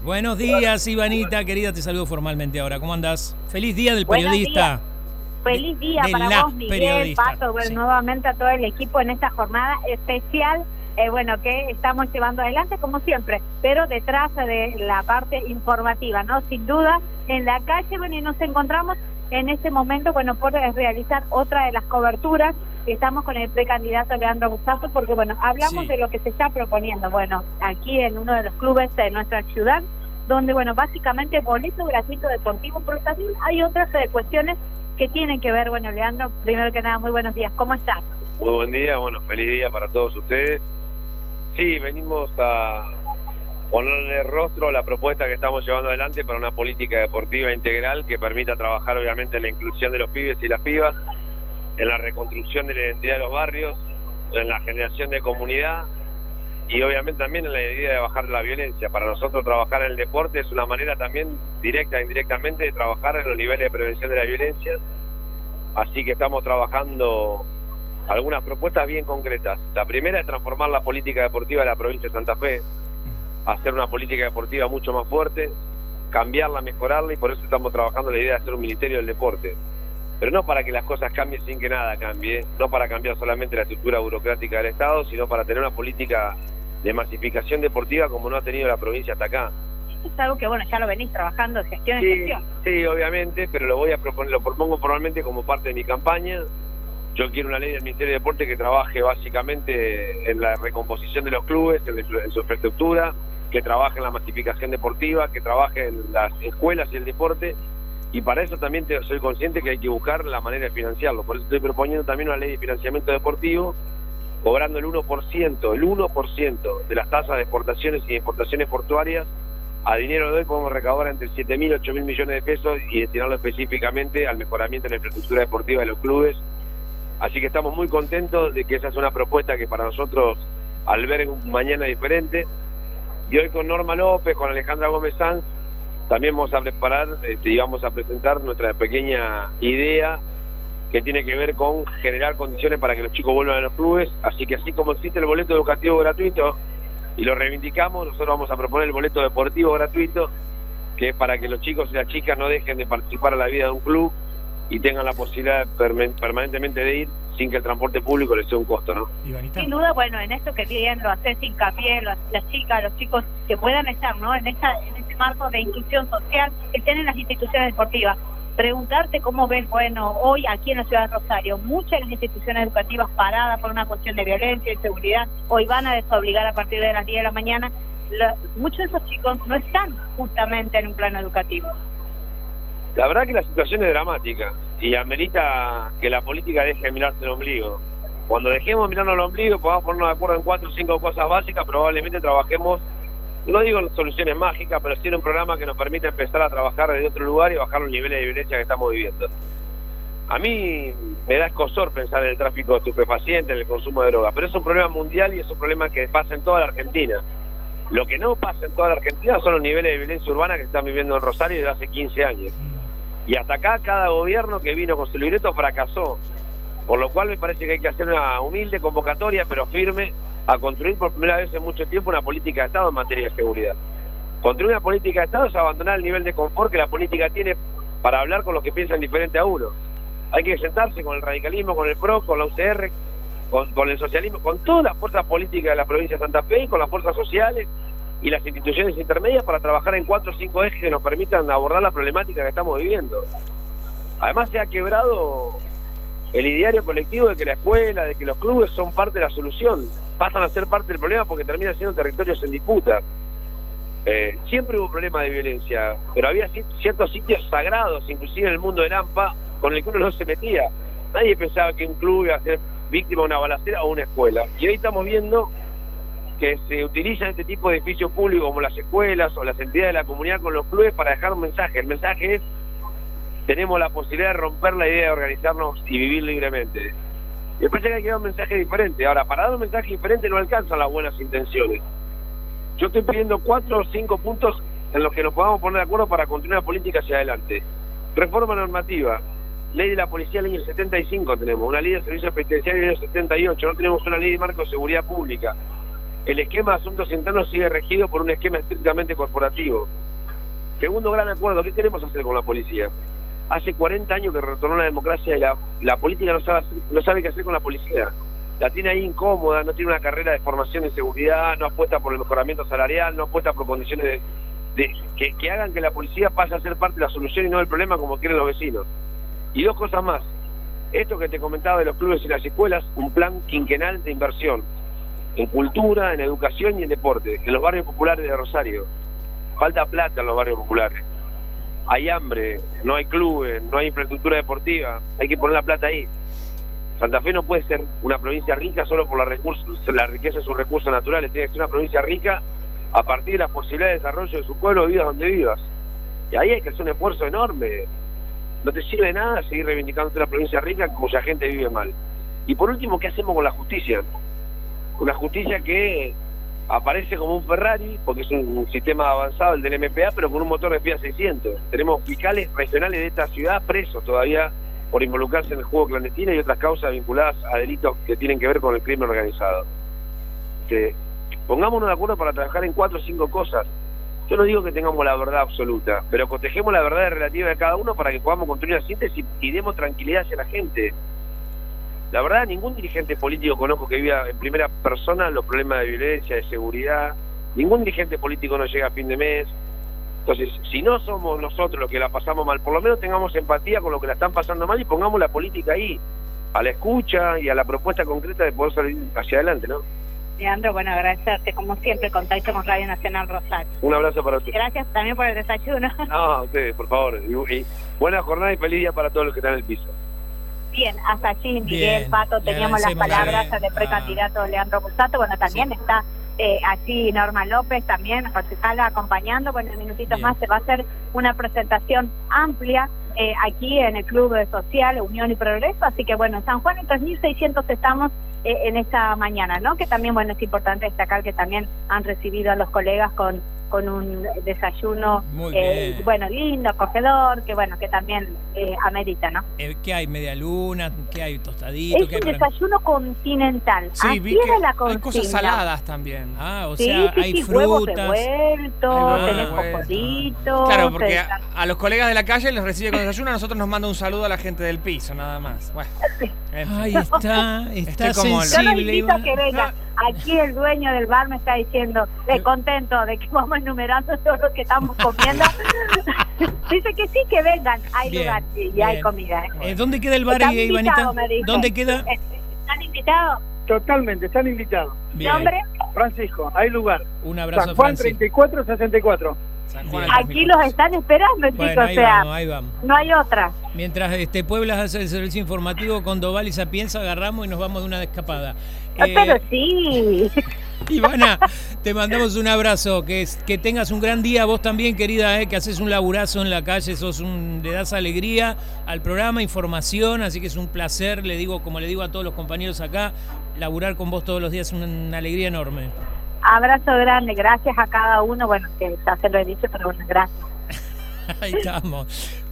Buenos días, Ivanita, querida, te saludo formalmente ahora. ¿Cómo andás? Feliz día del periodista. Feliz día para vos, Miguel, Pato, nuevamente a todo el equipo en esta jornada especial, que estamos llevando adelante como siempre, pero detrás de la parte informativa, ¿no? Sin duda, en la calle, y nos encontramos en este momento, por realizar otra de las coberturas. Estamos con el precandidato Leandro Busato, porque, hablamos de lo que se está proponiendo, aquí en uno de los clubes de nuestra ciudad, donde, básicamente boleto gratuito deportivo, pero también hay otras cuestiones que tienen que ver. Leandro, primero que nada, muy buenos días, ¿cómo estás? Muy buen día, feliz día para todos ustedes. Sí, venimos a ponerle rostro a la propuesta que estamos llevando adelante para una política deportiva integral que permita trabajar obviamente en la inclusión de los pibes y las pibas, en la reconstrucción de la identidad de los barrios, en la generación de comunidad y obviamente también en la idea de bajar la violencia. Para nosotros trabajar en el deporte es una manera también directa e indirectamente de trabajar en los niveles de prevención de la violencia, así que estamos trabajando algunas propuestas bien concretas. La primera es transformar la política deportiva de la provincia de Santa Fe, hacer una política deportiva mucho más fuerte, cambiarla, mejorarla, y por eso estamos trabajando la idea de hacer un ministerio del deporte. Pero no para que las cosas cambien sin que nada cambie, no para cambiar solamente la estructura burocrática del Estado, sino para tener una política de masificación deportiva como no ha tenido la provincia hasta acá. Es algo que, ya lo venís trabajando de gestión en gestión. Sí, obviamente, pero lo voy a proponer, lo propongo formalmente como parte de mi campaña. Yo quiero una ley del Ministerio de Deporte que trabaje básicamente en la recomposición de los clubes, en su infraestructura, que trabaje en la masificación deportiva, que trabaje en las escuelas y el deporte, y para eso también soy consciente que hay que buscar la manera de financiarlo. Por eso estoy proponiendo también una ley de financiamiento deportivo, cobrando el 1% de las tasas de exportaciones y de importaciones portuarias. A dinero de hoy podemos recaudar entre 7.000 y 8.000 millones de pesos y destinarlo específicamente al mejoramiento de la infraestructura deportiva de los clubes. Así que estamos muy contentos de que esa es una propuesta que para nosotros alberga un mañana diferente. Y hoy con Norma López, con Alejandra Gómez Sanz, también vamos a preparar y vamos a presentar nuestra pequeña idea que tiene que ver con generar condiciones para que los chicos vuelvan a los clubes. Así que así como existe el boleto educativo gratuito y lo reivindicamos, nosotros vamos a proponer el boleto deportivo gratuito, que es para que los chicos y las chicas no dejen de participar en la vida de un club y tengan la posibilidad permanentemente de ir sin que el transporte público les sea un costo, ¿no? Sin duda, en esto que bien lo haces hincapié, las chicas, los chicos que puedan estar, ¿no? En este marco de inclusión social que tienen las instituciones deportivas. Preguntarte cómo ves, hoy aquí en la ciudad de Rosario, muchas de las instituciones educativas paradas por una cuestión de violencia y seguridad, hoy van a desobligar a partir de las 10 de la mañana. Muchos de esos chicos no están justamente en un plano educativo. La verdad que la situación es dramática y amerita que la política deje de mirarse el ombligo. Cuando dejemos de mirarnos el ombligo, podamos ponernos de acuerdo en 4 o 5 cosas básicas, probablemente trabajemos, no digo soluciones mágicas, pero sí en un programa que nos permita empezar a trabajar desde otro lugar y bajar los niveles de violencia que estamos viviendo. A mí me da escozor pensar en el tráfico de estupefacientes, en el consumo de drogas, pero es un problema mundial y es un problema que pasa en toda la Argentina. Lo que no pasa en toda la Argentina son los niveles de violencia urbana que se están viviendo en Rosario desde hace 15 años. Y hasta acá cada gobierno que vino con su libreto fracasó, por lo cual me parece que hay que hacer una humilde convocatoria, pero firme, a construir por primera vez en mucho tiempo una política de Estado en materia de seguridad. Construir una política de Estado es abandonar el nivel de confort que la política tiene para hablar con los que piensan diferente a uno. Hay que sentarse con el radicalismo, con el PRO, con la UCR, con el socialismo, con todas las fuerzas políticas de la provincia de Santa Fe y con las fuerzas sociales y las instituciones intermedias para trabajar en 4 o 5 ejes que nos permitan abordar la problemática que estamos viviendo. Además se ha quebrado el ideario colectivo de que la escuela, de que los clubes son parte de la solución, pasan a ser parte del problema porque terminan siendo territorios en disputa. Siempre hubo problemas de violencia, pero había ciertos sitios sagrados, inclusive en el mundo del AMPA, con el que uno no se metía. Nadie pensaba que un club iba a ser víctima de una balacera o una escuela. Y hoy estamos viendo que se utilizan este tipo de edificios públicos como las escuelas o las entidades de la comunidad con los clubes para dejar un mensaje. El mensaje es: tenemos la posibilidad de romper la idea de organizarnos y vivir libremente. Y me parece que hay que dar un mensaje diferente. Ahora, para dar un mensaje diferente no alcanzan las buenas intenciones. Yo estoy pidiendo 4 o 5 puntos en los que nos podamos poner de acuerdo para continuar la política hacia adelante. Reforma normativa. Ley de la policía del año 75 tenemos, una ley de servicios penitenciarios del año 78, no tenemos una ley de marco de seguridad pública. el esquema de asuntos internos sigue regido por un esquema estrictamente corporativo. Segundo gran acuerdo, ¿qué queremos hacer con la policía? Hace 40 años que retornó la democracia y la política no sabe qué hacer con la policía. La tiene ahí incómoda, no tiene una carrera de formación en seguridad, no apuesta por el mejoramiento salarial, no apuesta por condiciones que hagan que la policía pase a ser parte de la solución y no del problema como quieren los vecinos. Y dos cosas más. Esto que te comentaba de los clubes y las escuelas, un plan quinquenal de inversión en cultura, en educación y en deporte, en los barrios populares de Rosario. Falta plata en los barrios populares. Hay hambre, no hay clubes, no hay infraestructura deportiva, hay que poner la plata ahí. Santa Fe no puede ser una provincia rica solo por la riqueza de sus recursos naturales, tiene que ser una provincia rica a partir de las posibilidades de desarrollo de su pueblo, vivas donde vivas. Y ahí hay que hacer un esfuerzo enorme. No te sirve de nada seguir reivindicando una provincia rica cuya gente vive mal. Y por último, ¿qué hacemos con la justicia? Una justicia que aparece como un Ferrari, porque es un sistema avanzado, el del MPA, pero con un motor de Fiat 600. Tenemos fiscales regionales de esta ciudad presos todavía por involucrarse en el juego clandestino y otras causas vinculadas a delitos que tienen que ver con el crimen organizado. Pongámonos de acuerdo para trabajar en 4 o 5 cosas. Yo no digo que tengamos la verdad absoluta, pero cotejemos la verdad relativa de cada uno para que podamos construir una síntesis y demos tranquilidad hacia la gente. La verdad, ningún dirigente político conozco que viva en primera persona los problemas de violencia, de seguridad. Ningún dirigente político no llega a fin de mes. Entonces, si no somos nosotros los que la pasamos mal, por lo menos tengamos empatía con los que la están pasando mal y pongamos la política ahí, a la escucha y a la propuesta concreta de poder salir hacia adelante, ¿no? Leandro, bueno, agradecerte, como siempre, contacto con Radio Nacional Rosario. Un abrazo para usted. Gracias también por el desayuno. No, a ustedes, por favor. Y buena jornada y feliz día para todos los que están en el piso. Bien, hasta allí, Miguel, Bien, Pato, teníamos las palabras del precandidato Leandro Bussato. Bueno, también sí. Está allí Norma López, también concejala acompañando. Bueno, en minutitos más se va a hacer una presentación amplia aquí en el Club Social Unión y Progreso. Así que bueno, en San Juan en 3.600 estamos en esta mañana, ¿no? Que también, bueno, es importante destacar que también han recibido a los colegas con un desayuno, bueno, lindo, acogedor, que bueno, que también amerita, ¿no? ¿Qué hay? ¿Media luna? ¿Qué hay? ¿Tostadito? Es un desayuno continental. Sí, así vi que la hay cosas saladas también. Ah, o sí, sea, sí, hay sí, frutas. Huevos revueltos, tenés cocoditos. Claro, porque a los colegas de la calle les recibe con desayuno, a nosotros nos manda un saludo a la gente del piso, nada más. Bueno, ahí está como yo los sensible. invito a que vengan. Aquí el dueño del bar me está diciendo, contento de que vamos enumerando todo lo que estamos comiendo. Dice que sí, que vengan, hay lugar y hay comida. ¿Dónde queda el bar, Ivanita? ¿Dónde queda? ¿Están invitados? Totalmente, están invitados. ¿Nombre? Francisco, hay lugar. Un abrazo, San Juan Francisco. 3464. Aquí los están esperando, chicos, bueno, ahí o sea, vamos, ahí vamos. No hay otra. Mientras Puebla hace el servicio informativo con Doval y Sapienza, agarramos y nos vamos de una escapada. Pero sí. Ivana, te mandamos un abrazo, que tengas un gran día, vos también, querida, que haces un laburazo en la calle, le das alegría al programa, información, así que es un placer, como le digo a todos los compañeros acá, laburar con vos todos los días es una alegría enorme. Abrazo grande, gracias a cada uno, bueno, que ya se lo he dicho, pero bueno, gracias. Ahí estamos.